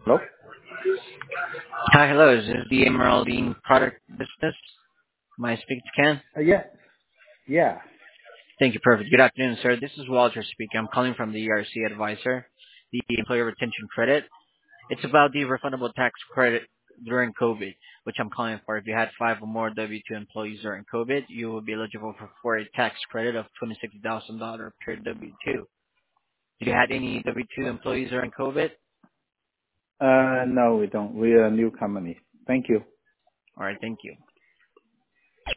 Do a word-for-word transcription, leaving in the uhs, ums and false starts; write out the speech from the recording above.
Hello? Hi, hello. Is this the Emeraldine product business? Am I speaking to Ken? Uh, yeah, yeah. Thank you. Perfect. Good afternoon, sir. This is Walter speaking. I'm calling from the E R C Advisor, the Employer Retention Credit. It's about the refundable tax credit during COVID, which I'm calling for. If you had five or more W two employees during COVID, you will be eligible for, for a tax credit of twenty-six thousand dollars per W two. Did you had any W two employees during COVID? Uh, no, we don't. We're a new company. Thank you. All right, thank you.